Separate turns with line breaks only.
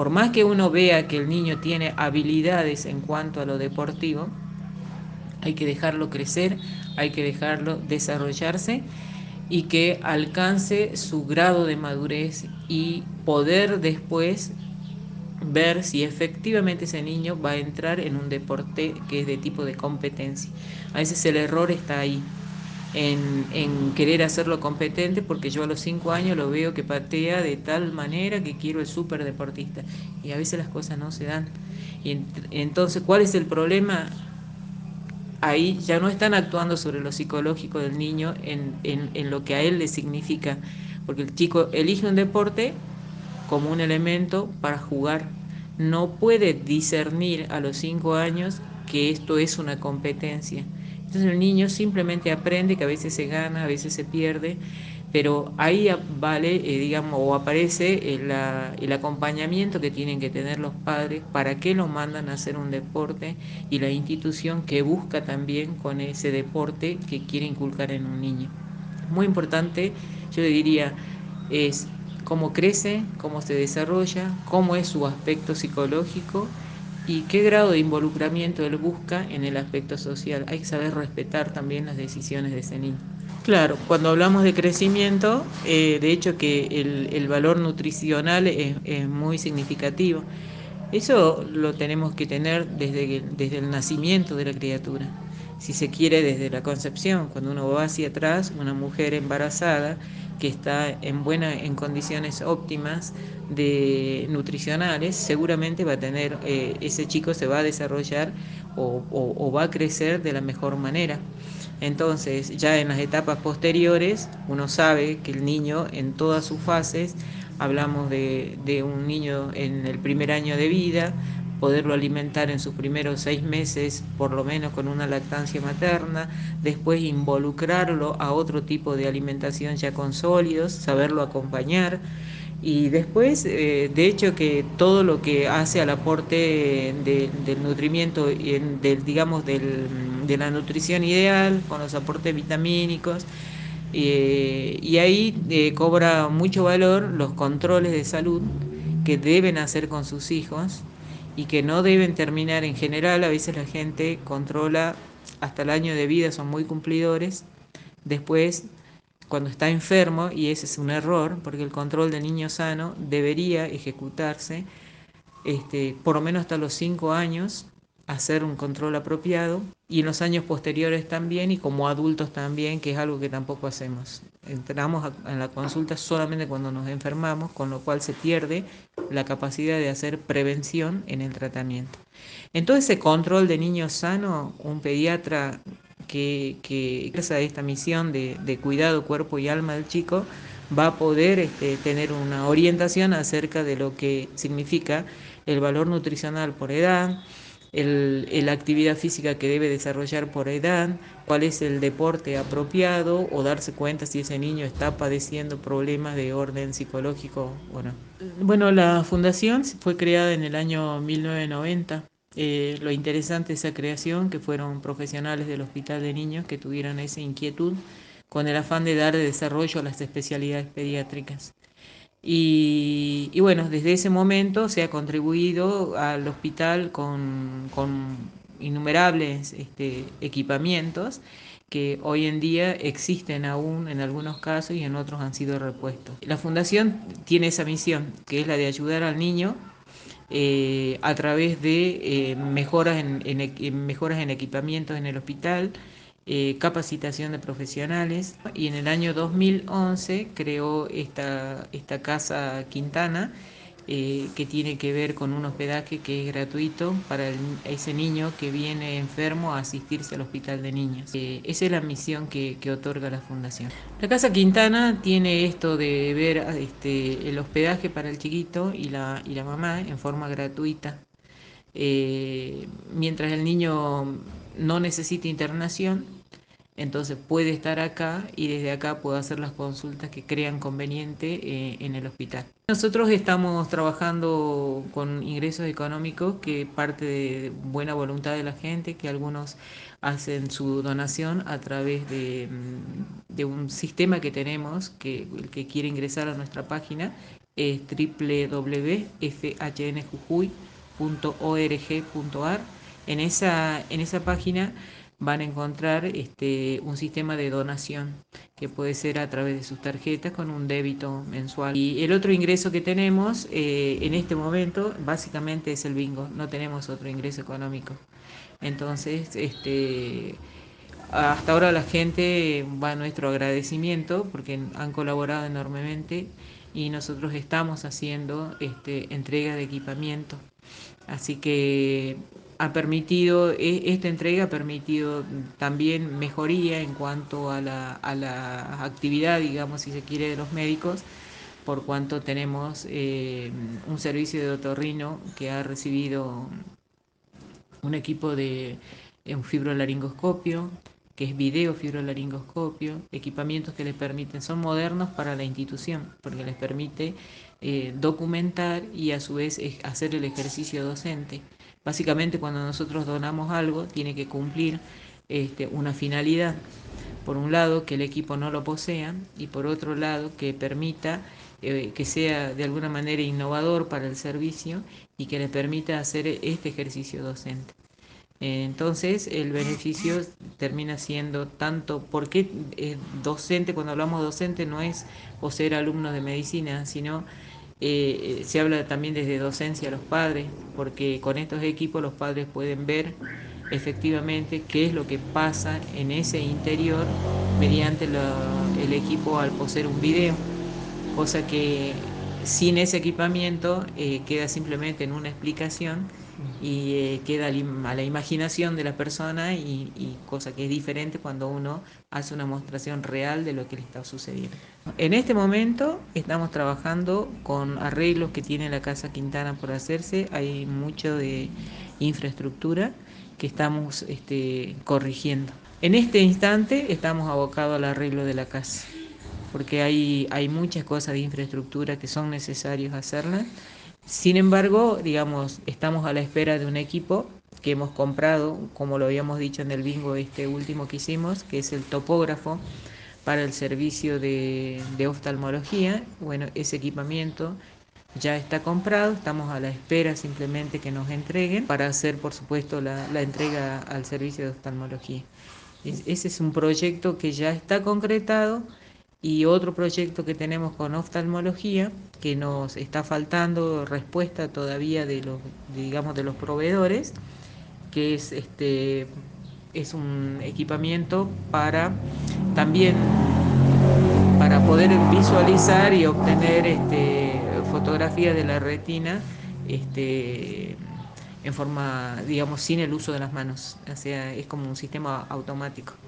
por más que uno vea que el niño tiene habilidades en cuanto a lo deportivo, hay que dejarlo crecer, hay que dejarlo desarrollarse y que alcance su grado de madurez y poder después ver si efectivamente ese niño va a entrar en un deporte que es de tipo de competencia. A veces el error está ahí, en querer hacerlo competente, porque yo a los 5 años lo veo que patea de tal manera que quiero el súper deportista. Y a veces las cosas no se dan. Y entonces, ¿cuál es el problema? Ahí ya no están actuando sobre lo psicológico del niño en lo que a él le significa, porque el chico elige un deporte como un elemento para jugar. No puede discernir a los 5 años que esto es una competencia. Entonces el niño simplemente aprende que a veces se gana, a veces se pierde, pero ahí vale, digamos, o aparece el acompañamiento que tienen que tener los padres, para qué lo mandan a hacer un deporte, y la institución que busca también con ese deporte que quiere inculcar en un niño. Muy importante, yo diría, es cómo crece, cómo se desarrolla, cómo es su aspecto psicológico y qué grado de involucramiento él busca en el aspecto social. Hay que saber respetar también las decisiones de ese niño. Claro, cuando hablamos de crecimiento, de hecho que el valor nutricional es muy significativo. Eso lo tenemos que tener desde el nacimiento de la criatura. Si se quiere, desde la concepción, cuando uno va hacia atrás, una mujer embarazada que está en condiciones óptimas nutricionales, seguramente va a tener, ese chico se va a desarrollar o va a crecer de la mejor manera. Entonces, ya en las etapas posteriores, uno sabe que el niño en todas sus fases, hablamos de un niño en el primer año de vida, poderlo alimentar en sus primeros 6 meses, por lo menos con una lactancia materna, después involucrarlo a otro tipo de alimentación ya con sólidos, saberlo acompañar, y después, de hecho, que todo lo que hace al aporte del nutrimiento, digamos, de la nutrición ideal, con los aportes vitamínicos, y ahí cobra mucho valor los controles de salud que deben hacer con sus hijos y que no deben terminar en general. A veces la gente controla hasta el año de vida, son muy cumplidores. Después, cuando está enfermo, y ese es un error, porque el control del niño sano debería ejecutarse, por lo menos hasta los 5 años, hacer un control apropiado, y en los años posteriores también, y como adultos también, que es algo que tampoco hacemos. Entramos en la consulta solamente cuando nos enfermamos, con lo cual se pierde la capacidad de hacer prevención en el tratamiento. En todo ese control de niños sano, un pediatra que ejerza esta misión de cuidado cuerpo y alma del chico va a poder tener una orientación acerca de lo que significa el valor nutricional por edad, la actividad física que debe desarrollar por edad, cuál es el deporte apropiado, o darse cuenta si ese niño está padeciendo problemas de orden psicológico o no. Bueno, la fundación fue creada en el año 1990. Lo interesante de esa creación, que fueron profesionales del Hospital de Niños que tuvieron esa inquietud con el afán de dar desarrollo a las especialidades pediátricas. Y bueno, desde ese momento se ha contribuido al hospital con innumerables equipamientos que hoy en día existen aún en algunos casos y en otros han sido repuestos. La fundación tiene esa misión, que es la de ayudar al niño a través de mejoras en equipamientos en el hospital, capacitación de profesionales, y en el año 2011 creó esta Casa Quintana, que tiene que ver con un hospedaje que es gratuito para ese niño que viene enfermo a asistirse al hospital de niños. Esa es la misión que otorga la fundación. La Casa Quintana tiene esto de ver el hospedaje para el chiquito y la mamá en forma gratuita. Mientras el niño no necesite internación, entonces puede estar acá y desde acá puede hacer las consultas que crean conveniente en el hospital. Nosotros estamos trabajando con ingresos económicos, que parte de buena voluntad de la gente, que algunos hacen su donación a través de un sistema que tenemos, que el que quiere ingresar a nuestra página es www.fhnjujuy.org.ar. En esa página van a encontrar un sistema de donación que puede ser a través de sus tarjetas con un débito mensual. Y el otro ingreso que tenemos en este momento básicamente es el bingo, no tenemos otro ingreso económico. Entonces, hasta ahora la gente va a nuestro agradecimiento porque han colaborado enormemente y nosotros estamos haciendo entrega de equipamiento. Así que esta entrega ha permitido también mejoría en cuanto a la actividad, digamos, si se quiere, de los médicos, por cuanto tenemos un servicio de otorrino que ha recibido un equipo de un fibrolaringoscopio, que es video fibrolaringoscopio, equipamientos que les permiten, son modernos para la institución, porque les permite documentar y a su vez hacer el ejercicio docente. Básicamente cuando nosotros donamos algo tiene que cumplir una finalidad. Por un lado, que el equipo no lo posea y por otro lado, que permita que sea de alguna manera innovador para el servicio y que le permita hacer este ejercicio docente. Entonces el beneficio termina siendo tanto, porque docente, cuando hablamos docente no es o ser alumno de medicina, sino se habla también desde docencia a los padres, porque con estos equipos los padres pueden ver efectivamente qué es lo que pasa en ese interior mediante el equipo al poseer un video, cosa que sin ese equipamiento queda simplemente en una explicación y queda a la imaginación de la persona y cosa que es diferente cuando uno hace una mostración real de lo que le está sucediendo. En este momento estamos trabajando con arreglos que tiene la Casa Quintana por hacerse, hay mucho de infraestructura que estamos corrigiendo. En este instante estamos abocados al arreglo de la casa, porque hay muchas cosas de infraestructura que son necesarias hacerlas. Sin embargo, digamos, estamos a la espera de un equipo que hemos comprado, como lo habíamos dicho en el bingo último que hicimos, que es el topógrafo para el servicio de oftalmología. Bueno, ese equipamiento ya está comprado, estamos a la espera simplemente que nos entreguen para hacer, por supuesto, la entrega al servicio de oftalmología. Ese es un proyecto que ya está concretado. Y otro proyecto que tenemos con oftalmología, que nos está faltando respuesta todavía digamos, de los proveedores, que es un equipamiento para también para poder visualizar y obtener fotografías de la retina en forma, digamos, sin el uso de las manos. O sea, es como un sistema automático.